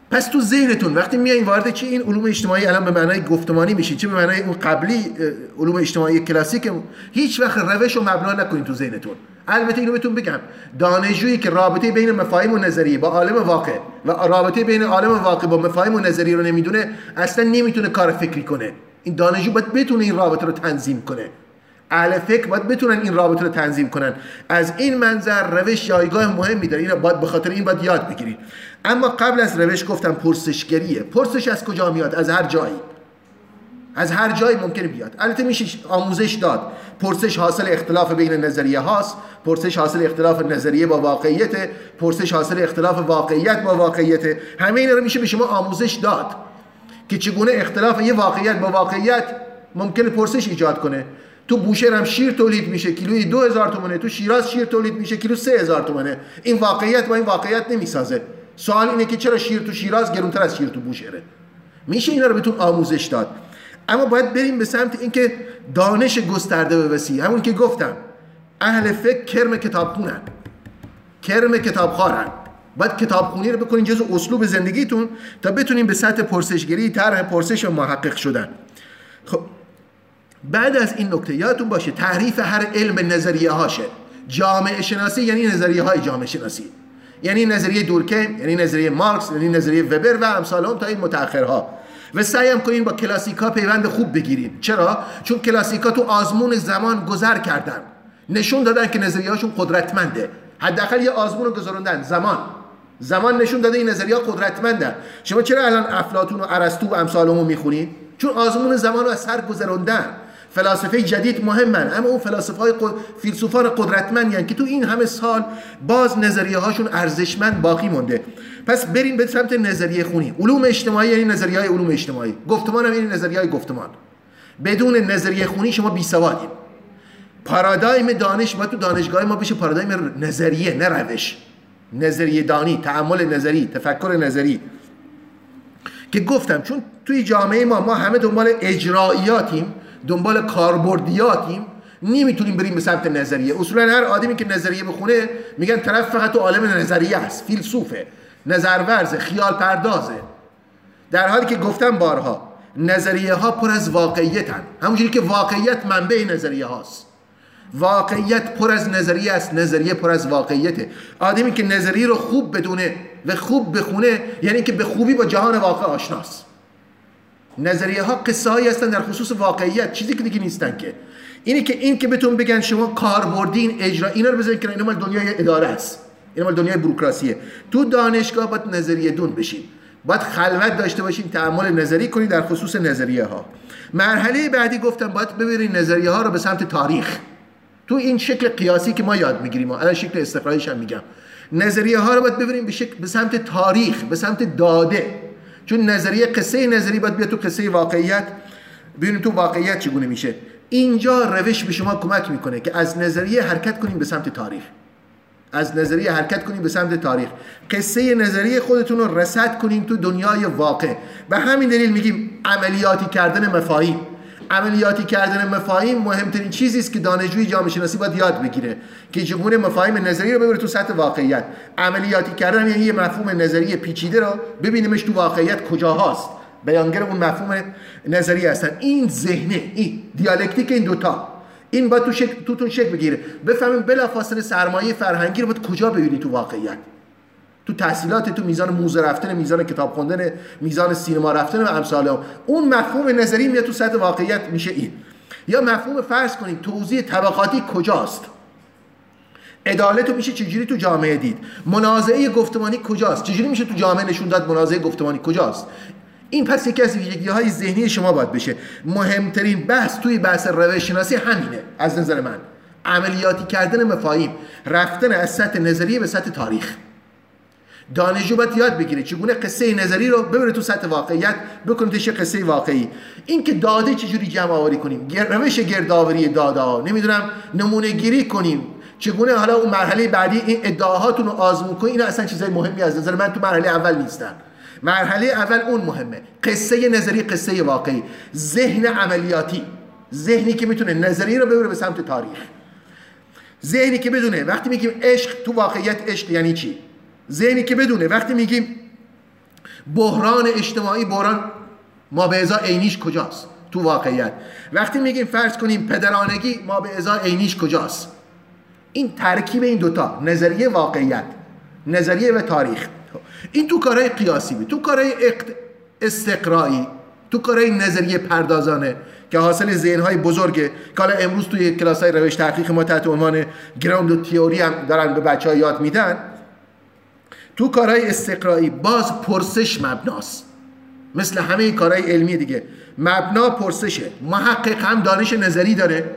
پس تو ذهنتون وقتی میایین وارد چه این علوم اجتماعی الان به معنای گفتمانی میشین چه به معنای اون قبلی علوم اجتماعی کلاسیک، هیچ وقت روش رو مبنا نکنین تو ذهنتون. البته اینو بهتون بگم، دانشجویی که رابطه بین مفاهیم و نظریه با عالم واقع و رابطه بین عالم واقع با مفاهیم و نظریه رو نمیدونه، اصلا نمیتونه کار فکری کنه. این دانشجو باید بتونه این رابطه رو تنظیم کنه. اهل فکر باید بتونن این رابطه رو تنظیم کنن. از این منظر روش جایگاه مهمی داره، اینو باید به خاطر این باید یاد بگیرید. اما قبل از روش گفتم پرسشگریه. پرسش از کجا میاد؟ از هر جایی، از هر جایی ممکنه بیاد. البته میشه آموزش داد. پرسش حاصل اختلاف بین نظریه هاست، پرسش حاصل اختلاف نظریه با واقعیت، پرسش حاصل اختلاف واقعیت با واقعیت. همه اینا رو میشه به شما آموزش داد که چگونه اختلاف یه واقعیت با واقعیت ممکنه پرسش ایجاد کنه. تو بوشهر هم شیر تولید میشه کیلویی 2000 تومانه، تو شیراز شیر تولید میشه کیلو 3000 تومانه. این واقعیت با این واقعیت نمیسازه. سوال اینه که چرا شیر تو شیراز گرونتر از شیر تو بوشهره؟ میشه اینا رو بهتون آموزش داد. اما باید بریم به سمت اینکه دانش گسترده و وسیع، همون که گفتم اهل فکر کرم کتابخونن، کرم کتابخوارن. باید کتابخونی رو بکنین جزو اسلوب زندگیتون تا بتونین به سطح پرسشگری، طرح پرسش و محقق شدن. خب بعد از این نکته یادتون باشه تعریف هر علم نظریه هاشه. جامعه شناسی یعنی نظریه های جامعه شناسی، یعنی نظریه دورکیم، یعنی نظریه مارکس، یعنی نظریه وبر و امثال هم تا این متأخرها. و سعی هم کنین با کلاسیکا پیوند خوب بگیرین. چرا؟ چون کلاسیکا تو آزمون زمان گذر کردن، نشون دادن که نظریه هاشون قدرتمنده. حداقل یه آزمون رو گذروندن، زمان نشون داده این نظریه ها قدرتمندن. شما چرا الان افلاطون و ارسطو و امثالهم میخونید؟ چون آزمون زمان رو از سر گذروندن. فلاسفه جدید مهمن، اما اون فیلسوفان قدرتمند یعنی که تو این همه سال باز نظریه هاشون ارزشمند باقی مونده. پس بریم به سمت نظریه خونی. علوم اجتماعی یعنی نظریه های علوم اجتماعی، گفتمان هم یعنی نظریه های گفتمان. بدون نظریه خونی شما بی سوادید. پارادایم دانش باید تو دانشگاه ما بشه پارادایم نظریه، نه روش. نظریه دانی، تأمل نظری، تفکر نظری. که گفتم چون توی جامعه ما همه دنبال اجراییاتیم، دنبال کاربردیاتیم، نمیتونیم بریم به سمت نظریه. اصولا هر آدمی که نظریه بخونه میگن طرف فقط تو عالم نظریه است، فیلسوفه، نظرورزه، خیال پردازه. در حالی که گفتم بارها نظریه ها پر از واقعیتن، همونجوری که واقعیت منبع نظریه هاست. واقعیت پر از نظریه است، نظریه پر از واقعیته. آدمی که نظریه رو خوب بدونه و خوب بخونه یعنی که به خوبی با جهان واقع آشناست. نظریه ها قصه هایی هستن در خصوص واقعیت، چیزی که دیگه نیستن که. این که بهتون بگن شما کاربردین، اجرا، اینا رو بزنید که اینا مال دنیای اداره است، اینا مال دنیای بوروکراسیه. تو دانشگاه باید نظریه دون بشین، باید خلوت داشته باشین، تأمل نظری کنید در خصوص نظریه ها. مرحله بعدی گفتم باید ببرین نظریه ها رو به سمت تاریخ. تو این شکل قیاسی که ما یاد میگیریم، الان شکل استقراییش هم میگم، نظریه ها رو باید ببرین به سمت تاریخ، به سمت داده. چون نظریه، قصه نظری باید بیاد تو قصه واقعیت، ببینیم تو واقعیت چگونه میشه. اینجا روش به شما کمک میکنه که از نظریه حرکت کنیم به سمت تاریخ. از نظریه حرکت کنیم به سمت تاریخ. قصه نظریه خودتون رو رصد کنیم تو دنیای واقع. به همین دلیل میگیم عملیاتی کردن مفاهیم. عملیاتی کردن مفاهیم مهمترین چیزی است که دانشجوی جامعه شناسی باید یاد بگیره که چگونه مفاهیم نظری رو ببره تو سطح واقعیت. عملیاتی کردن یعنی یه مفهوم نظری پیچیده رو ببینیمش تو واقعیت کجا هست، بیانگر اون مفهوم نظری هستن. این ذهنه، این دیالکتیک این دوتا، این باید توتون شکل بگیره. بفهمیم بلافاصله سرمایه فرهنگی رو باید کجا ببینید تو واقعیت، تو تحصیلات، تو میزان موزه رفتن، میزان کتاب خوندن، میزان سینما رفتن و امثال اون مفهوم نظری میاد تو سطح واقعیت میشه این. یا مفهوم فرض کنیم توزیع طبقاتی کجاست، عدالت رو میشه چجوری تو جامعه دید، منازعه گفتمانی کجاست، چجوری میشه تو جامعه نشون داد منازعه گفتمانی کجاست. این پس یکی از ویژگی‌های ذهنی شما باید بشه. مهمترین بحث توی بحث روش شناسی همینه از نظر من، عملیاتی کردن مفاهیم، رفتن از سطح نظریه به سطح تاریخ. دانشجو باید یاد بگیره چگونه قصه نظری رو ببره تو سطح واقعیت، بکنیدش قصه واقعی. این که داده چجوری جمع آوری کنیم، روش گردآوری داده، نمیدونم نمونه گیری کنیم، چگونه حالا اون مرحله بعدی این ادعاهاتون رو آزمون کنید، اینا اصلا چیزای مهمی از نظر من تو مرحله اول نیستن. مرحله اول اون مهمه، قصه نظری، قصه واقعی، ذهن عملیاتی، ذهنی که میتونه نظری رو ببره به سمت تاریخ، ذهنی که بدونه وقتی میگیم عشق تو واقعیت عشق یعنی چی، ذهنی که بدونه وقتی میگیم بحران اجتماعی، بحران ما به ازای عینیش کجاست تو واقعیت؟ وقتی میگیم فرض کنیم پدرانگی، ما به ازای عینیش کجاست؟ این ترکیب این دوتا، نظریه واقعیت، نظریه و تاریخ، این تو کارهای قیاسی بود. تو کارهای استقرایی، تو کارهای نظریه پردازانه که حاصل ذهن‌های بزرگه که حالا امروز توی کلاس‌های روش تحقیق ما تحت عنوان گراوند تئوری هم دارن به بچه‌ها یاد میدن. تو کارهای استقرایی باز پرسش مبناست، مثل همه کارهای علمی دیگه. مبنا پرسشه. محقق هم دانش نظری داره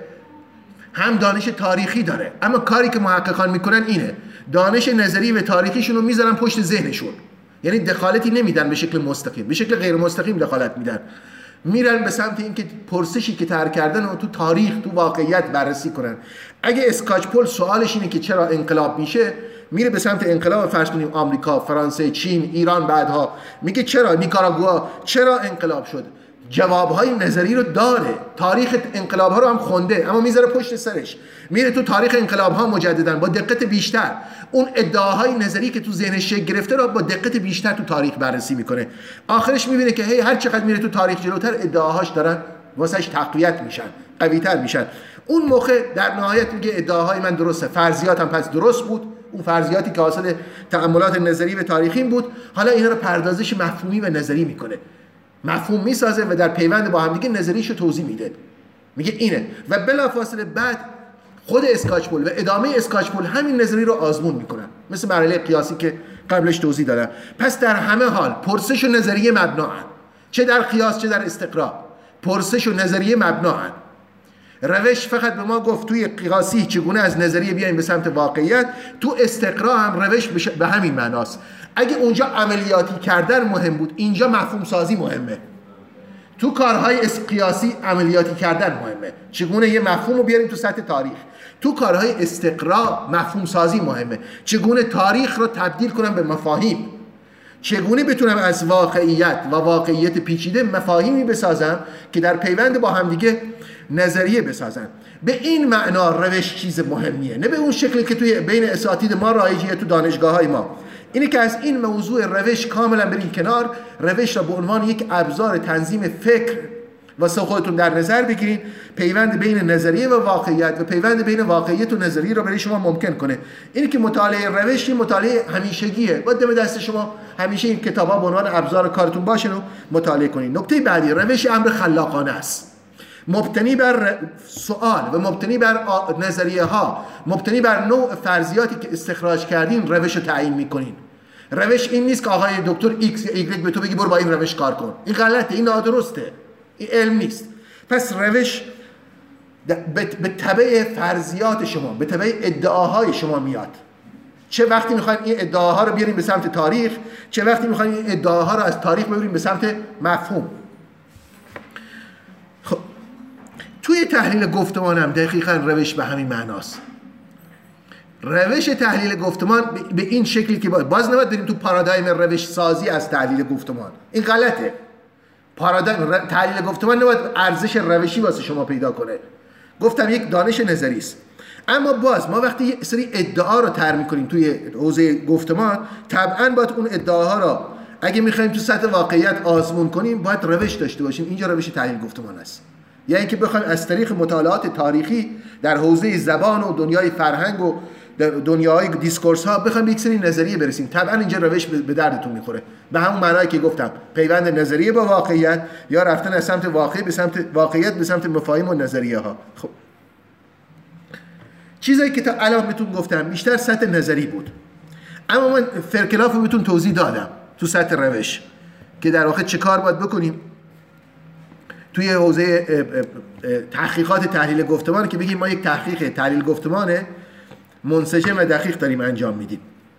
هم دانش تاریخی داره، اما کاری که محققان میکنن اینه دانش نظری و تاریخیشون رو میذارن پشت ذهنشون، یعنی دخالتی نمیدن به شکل مستقیم، به شکل غیر مستقیم دخالت میدن. میرن به سمت اینکه پرسشی که طرح کردن رو تو تاریخ، تو واقعیت بررسی کنن. اگه اسکاچپول سوالش اینه که چرا انقلاب میشه، میره به سمت انقلاب. فرض کنیم آمریکا، فرانسه، چین، ایران، بعدها میگه چرا نیکاراگوآ چرا انقلاب شد. جوابهای نظری رو داره، تاریخ انقلاب‌ها رو هم خونده، اما میذاره پشت سرش، میره تو تاریخ انقلاب‌ها مجدداً با دقت بیشتر اون ادعاهای نظری که تو ذهنش شکل گرفته رو با دقت بیشتر تو تاریخ بررسی میکنه. آخرش میبینه که هر چقدر میره تو تاریخ جلوتر، ادعاهاش دارن واسش تقویت میشن، قوی‌تر میشن. اون موقع در نهایت میگه ادعاهای من درسته، فرضیاتم پس درست بود، اون فرضیاتی که حاصل تأملات نظری و تاریخی بود، حالا اینا رو پردازش مفهومی و نظری میکنه، مفهوم میسازه و در پیوند با هم دیگه نظریشو توضیح میده، میگه اینه. و بلافاصله بعد خود اسکاچپول و ادامه اسکاچپول همین نظری رو آزمون میکنن، مثل مرحله قیاسی که قبلش توضیح دادم. پس در همه حال پرسش و نظریه مبناهن، چه در قیاس چه در استقرا، پرسش و نظریه مبناهن. روش فقط به ما گفت توی قیاسی چگونه از نظریه بیایم به سمت واقعیت، تو استقرا هم روش به همین معناست. اگه اونجا عملیاتی کردن مهم بود، اینجا مفهوم سازی مهمه. تو کارهای قیاسی عملیاتی کردن مهمه، چگونه یه مفهوم رو بیاریم تو سطح تاریخ. تو کارهای استقرا مفهوم سازی مهمه، چگونه تاریخ رو تبدیل کنم به مفاهیم، چگونه بتونم از واقعیت و واقعیت پیچیده مفاهیمی بسازم که در پیوند با همدیگه نظریه بسازن. به این معنا روش چیز مهمیه، نه به اون شکلی که توی بین اساتید ما رایجیه تو دانشگاه‌های ما. اینه که از این موضوع روش کاملا بریم کنار، روش را به عنوان یک ابزار تنظیم فکر واسه خودتون در نظر بگیرید، پیوند بین نظریه و واقعیت و پیوند بین واقعیت و نظریه را برای شما ممکن کنه. اینه که مطالعه روش این مطالعه همیشگیه، باید دم دست شما همیشه این کتابا به عنوان ابزار کارتون باشه و مطالعه کنید. نکته بعدی، روش امر خلاقانه است، مبتنی بر سوال و مبتنی بر نظریه ها، مبتنی بر نوع فرضیاتی که استخراج کردین روش رو تعیین میکنین. روش این نیست که آقای دکتر ایکس یا ایگرگ به تو بگی برو با این روش کار کن، این غلطه، این نادرسته، این علم نیست. پس روش به تبع فرضیات شما، به تبع ادعاهای شما میاد. چه وقتی میخواین این ادعاها رو بیاریم به سمت تاریخ، چه وقتی میخواین این ادعاها رو از تاریخ ببریم به سمت مفهوم. خب توی تحلیل گفتمان هم دقیقاً روش به همین معناست. روش تحلیل گفتمان به این شکلی که باز نباید بریم تو پارادایم روش سازی از تحلیل گفتمان، این غلطه. پارادایم تحلیل گفتمان نباید ارزش روشی واسه شما پیدا کنه. گفتم یک دانش نظری است، اما باز ما وقتی یه سری ادعا رو طرح می‌کنیم توی حوزه گفتمان، طبعاً باید اون ادعاها رو اگه می‌خوایم تو سطح واقعیت آزمون کنیم باید روش داشته باشیم. اینجا روش تحلیل گفتمان است، یعنی اینکه بخوایم از طریق مطالعات تاریخی در حوزه زبان و دنیای فرهنگ و دنیای دیسکورس ها بخوایم یک سری نظریه برسیم. طبعا اینجا روش به دردتون میخوره، به همون معنایی که گفتم، پیوند نظریه با واقعیت یا رفتن از سمت واقعیت به سمت مفاهیم و نظریه ها. خب چیزایی که تا الان بهتون گفتم بیشتر سطح نظری بود، اما من فرکلاف رو بهتون توضیح دادم تو سطح روش که در واقع چه کار باید بکنیم توی حوزه تحقیقات تحلیل گفتمان، که بگیم ما یک تحقیق تحلیل گفتمانه منسجم و دقیق داریم انجام میدیم.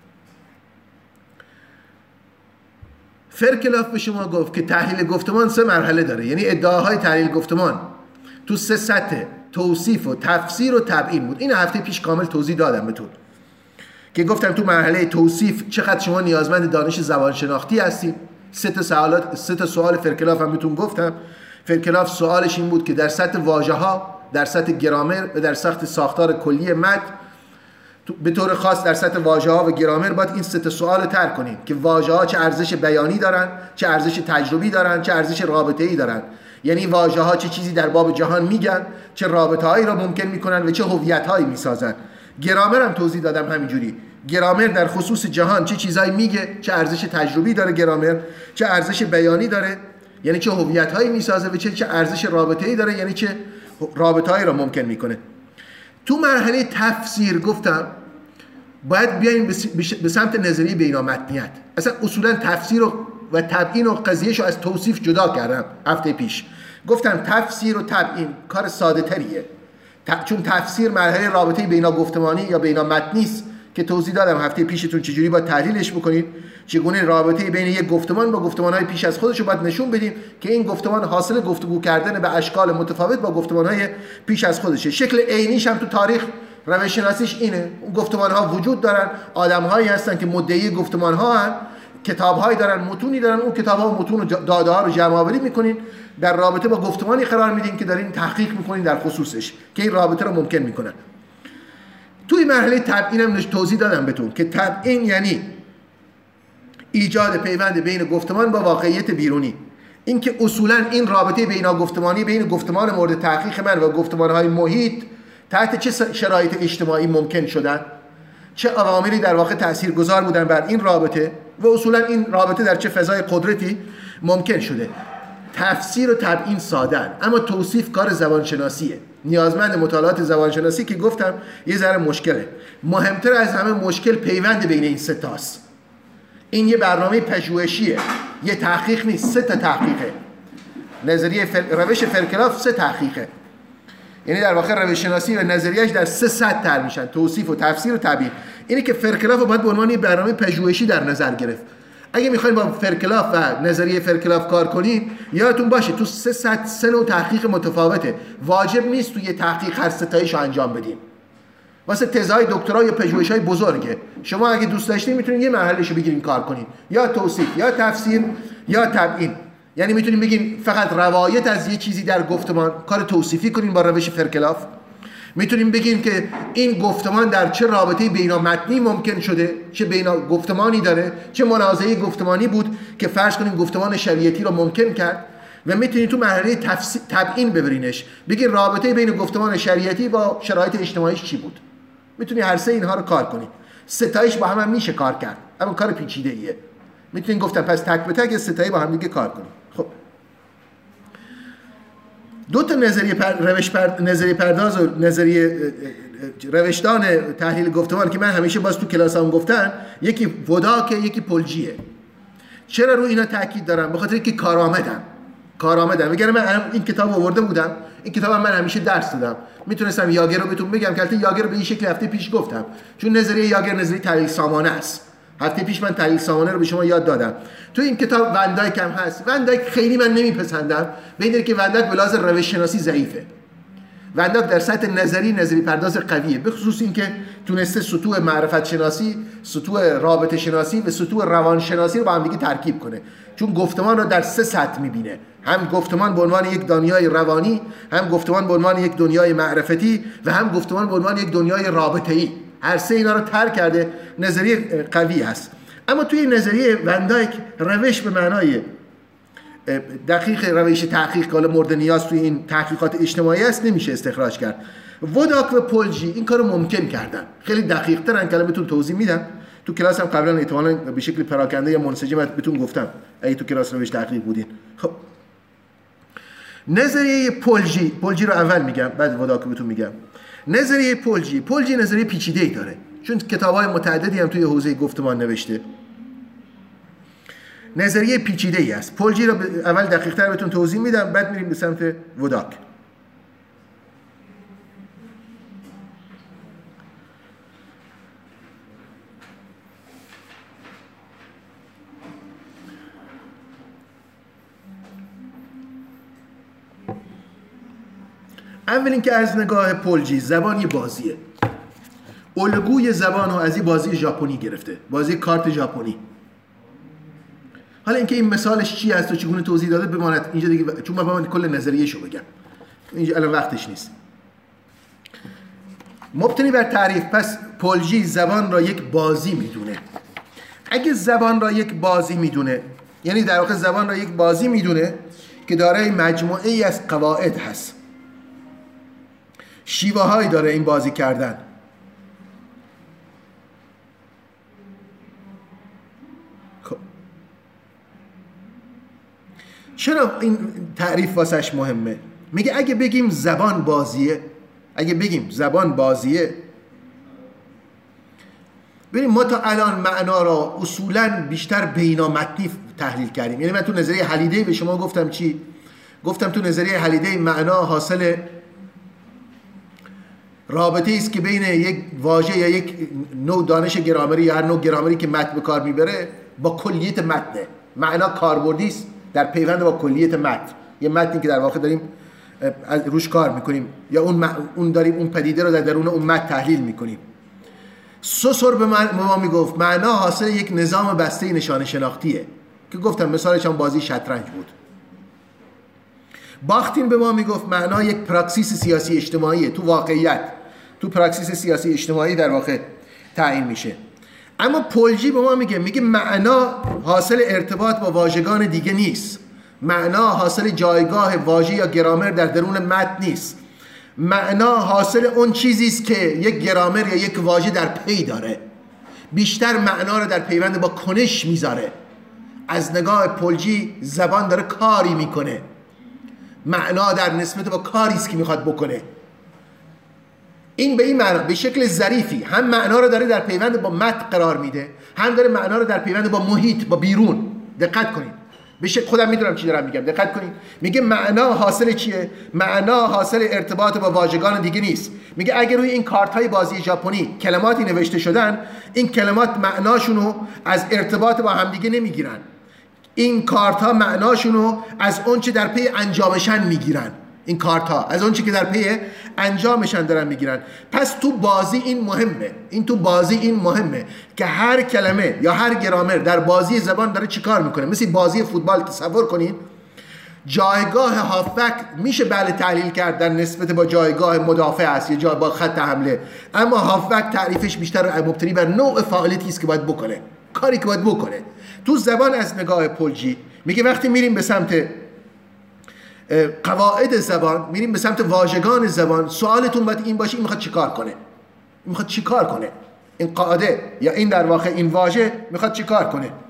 فرکلاف به شما گفت که تحلیل گفتمان 3 مرحله داره، یعنی ادعاهای تحلیل گفتمان تو 3 سطح، توصیف و تفسیر و تبیین بود. این هفته پیش کامل توضیح دادم بهتون که گفتم تو مرحله توصیف چقدر شما نیازمند دانش زبانشناختی هستید. 3 تا سوال فرکلاف هم بهتون گفتم. فرکلاف سوالش این بود که در سطح واژه‌ها، در سطح گرامر و در سطح ساختار کلی متن به طور خاص در سطح واژه‌ها و گرامر باید این سه تا سوال رو طرح کنیم که واژه‌ها چه ارزش بیانی دارن، چه ارزش تجربی دارن، چه ارزش رابطه‌ای دارن. یعنی واژه‌ها چه چیزی در باب جهان میگن، چه رابطه‌هایی را ممکن میکنن و چه هویت‌هایی میسازن. گرامر هم توضیح دادم همینجوری. گرامر در خصوص جهان چه چیزایی میگه، چه ارزش تجربی داره گرامر، چه ارزش بیانی داره، یعنی چه هویت‌هایی میسازه و چه ارزش رابطه‌ای داره، یعنی چه رابطه‌هایی را ممکن میکنه. تو مرحله تفسیر گفتم باید بیایم به سمت نظریه بینامتنیت. اصلا اصولا تفسیر و تبیین و قضیهشو از توصیف جدا کردم هفته پیش. گفتم تفسیر و تبیین کار ساده تریه، چون تفسیر مرحله رابطه بیناگفتمانی یا بینامتنی است که توضیح دادم هفته پیشتون چجوری باید تحلیلش بکنید، چگونه رابطه بین یک گفتمان با گفتمان‌های پیش از خودش رو باید نشون بدیم که این گفتمان حاصل گفتگو کردن به اشکال متفاوت با گفتمان‌های پیش از خودشه. شکل عینیش هم تو تاریخ روش شناسیش اینه. اون گفتمان‌ها وجود دارن، آدم‌هایی هستن که مدعی گفتمان‌ها هستن، کتاب‌هایی دارن، متونی دارن، اون کتاب‌ها و متون و داده‌ها رو جمع‌آوری می‌کنین، در رابطه با گفتمانی قرار میدین که دارین تحقیق می‌کنین در خصوصش که این رابطه رو ممکن می‌کنن. توی مرحله تبیین هم توضیح دادم بهتون که تبیین یعنی ایجاد پیوند بین گفتمان با واقعیت بیرونی. این که اصولا این رابطه بیناگفتمانی بین گفتمان مورد تحقیق من و گفتمان‌های محیط تحت چه شرایط اجتماعی ممکن شدن، چه عواملی در واقع تاثیرگذار بودن بر این رابطه و اصولا این رابطه در چه فضای قدرتی ممکن شده. تفسیر و تبیین ساده‌اند، اما توصیف کار زبانشناسیه، نیازمند مطالعات زبانشناسی که گفتم یه ذره مشکله. مهمتر از همه مشکل پیوند بین این سه تاست. این یه برنامه پژوهشیه، یه تحقیق نیست، سه تا تحقیقه. نظریه روش فرکلاف سه تحقیقه، یعنی در واقع روش شناسی و نظریه‌اش در سه سطح طرح میشن: توصیف و تفسیر و تبیین. اینه که فرکلاف رو باید به عنوان یه برنامه پژوهشی در نظر گرفت. اگه میخواین با فرکلاف و نظریه فرکلاف کار کنین، یادتون باشه تو سه سطح سه نوع تحقیق متفاوته. واجب نیست توی تحقیق هر سه تاییشو انجام بدین. واسه تزهای دکترا یا پژوهش‌های بزرگه. شما اگه دوست داشتین میتونین یه مرحلهشو بگیرین کار کنین، یا توصیف یا تفسیر یا تبیین. یعنی میتونین بگین فقط روایت از یه چیزی در گفتمان، کار توصیفی کنین با روش فرکلاف. میتونیم بگیم که این گفتمان در چه رابطه بینامتنی ممکن شده، چه گفتمانی داره، چه منازعه گفتمانی بود که فرض کنیم گفتمان شریعتی رو ممکن کرد. و میتونید تو مرحله تبیین ببرینش، بگید رابطه بین گفتمان شریعتی با شرایط اجتماعیش چی بود. میتونی هر سه اینها رو کار کنی. ستایش با هم میشه کار کرد، اما کار پیچیده ایه. میتونین گفتم پس تک به تک ستایی با هم دیگه کار کنیم. خب دو تا نظریه پرداز و نظریه روشدان تحلیل گفتمان که من همیشه باز تو کلاسام گفتن، یکی وداکه، یکی پلجیه. چرا رو اینا تاکید دارم؟ به خاطر اینکه کارآمدم. اگر من این کتاب آورده بودم، این کتاب من همیشه درس دادم، میتونستم یاگر رو بهتون بگم که البته یاگر رو به این شکل هفته پیش گفتم، چون نظریه یاگر نظریه تحلیل سامانه است. هفته پیش من تحلیل سامانه رو به شما یاد دادم. تو این کتاب وندایک هم هست. وندایک خیلی من نمیپسندم، به این که وندایک به لحاظ روش شناسی ضعیفه. وندایک در سطح نظری پرداز قویه، به خصوص این که تونسته سطوح معرفت شناسی، سطوح رابطه شناسی و سطوح روان شناسی رو با هم دیگه ترکیب کنه، چون گفتمان رو در سه سطح میبینه. هم گفتمان به عنوان یک دنیای روانی، هم گفتمان به عنوان یک دنیای معرفتی و هم گفتمان به عنوان یک دنیای رابطه‌ای. هر سه اینا رو طرح کرده، نظریه قوی هست. اما توی نظریه وندایک روش به معنای دقیق روش تحقیق که مورد نیاز توی این تحقیقات اجتماعی است نمیشه استخراج کرد. وداک و پلجی این کارو ممکن کردن، خیلی دقیق ترن که بهتون توضیح میدم. تو کلاس هم قبلا احتمالاً به شکل پراکنده یا منسجم بهتون گفتم اگه تو کلاس روش تحقیق بودین. خب نظریه پلجی رو اول میگم، بعد وداک بهتون میگم. نظریه پلجی نظریه پیچیده‌ای داره، چون کتاب‌های متعددی هم توی حوزه گفتمان نوشته. نظریه پیچیده‌ای است. پلجی رو اول دقیق‌تر بهتون توضیح میدم، بعد میریم به سمت وداک. اول اینکه از نگاه پلجی زبان یه بازیه. الگوی زبان رو از این بازی ژاپنی گرفته، بازی کارت ژاپنی. حالا اینکه این مثالش چی است و چگونه توضیح داده بماند اینجا دیگه، چون من کل نظریه‌شو بگم اینجا الان وقتش نیست. مبتنی بر تعریف، پس پلژی زبان را یک بازی میدونه. اگه زبان را یک بازی میدونه، یعنی در واقع زبان را یک بازی میدونه که دارای مجموعه ای از قواعد هست، شیوه هایی داره این بازی کردن. خب چرا این تعریف واسش مهمه؟ میگه اگه بگیم زبان بازیه، ببین ما تا الان معنا را اصولاً بیشتر بینامتنی تحلیل کردیم. یعنی من تو نظریه حلیده به شما گفتم چی؟ گفتم تو نظریه حلیده معنا حاصل رابطه است که بین یک واژه یا یک نوع دانش گرامری یا هر نوع گرامری که متن به کار میبره با کلیت متنه. معنا کاربردی است در پیوند با کلیت متن. یه متنی که در واقع داریم روش کار میکنیم یا اون داریم اون پدیده رو در درون اون متن تحلیل میکنیم. سوسور به ما میگفت معنا حاصل یک نظام بسته نشان شناختیه که گفتم مثالش هم بازی شطرنج بود. باختین به ما میگفت معنا یک پراکسیس سیاسی اجتماعیه، تو واقعیت تو پراکسیس سیاسی اجتماعی در واقع تعیین میشه. اما پلژی به ما میگه معنا حاصل ارتباط با واژگان دیگه نیست، معنا حاصل جایگاه واژه یا گرامر در درون متن نیست، معنا حاصل اون چیزی است که یک گرامر یا یک واژه در پی داره، بیشتر معنا رو در پیوند با کنش میذاره. از نگاه پلژی زبان داره کاری میکنه، معنا در نسبت با کاری است که میخواد بکنه. این به این معنا به شکل ظریفی هم معنا رو داره در پیوند با متن قرار میده، هم داره معنا رو در پیوند با محیط، با بیرون. دقت کنید خودم میدونم چی دارم میگم، دقت کنید. میگه معنا حاصل چیه؟ معنا حاصل ارتباط با واژگان دیگه نیست. میگه اگر روی این کارت های بازی ژاپنی کلماتی نوشته شدن، این کلمات معناشونو از ارتباط با همدیگه نمیگیرن. این کارت ها معناشونو از اون چه در پی انجامشن میگیرن. این کارت ها از اون چه که در پی انجامشن دارن میگیرن. پس تو بازی این مهمه که هر کلمه یا هر گرامر در بازی زبان داره چیکار میکنه. مثل بازی فوتبال تصور کنین، جایگاه هافبک میشه بله تحلیل کرد در نسبت با جایگاه مدافع است یا جای با خط حمله، اما هافبک تعریفش بیشتر مبتنی بر نوع فعالیتی است که باید بکنه، کاری که باید بکنه. تو زبان از نگاه پلژی میگه وقتی میریم به سمت قواعد زبان، میریم به سمت واژگان زبان، سوالتون باید این باشه این میخواد چیکار کنه، این قاعده یا این در واقع این واژه میخواد چیکار کنه.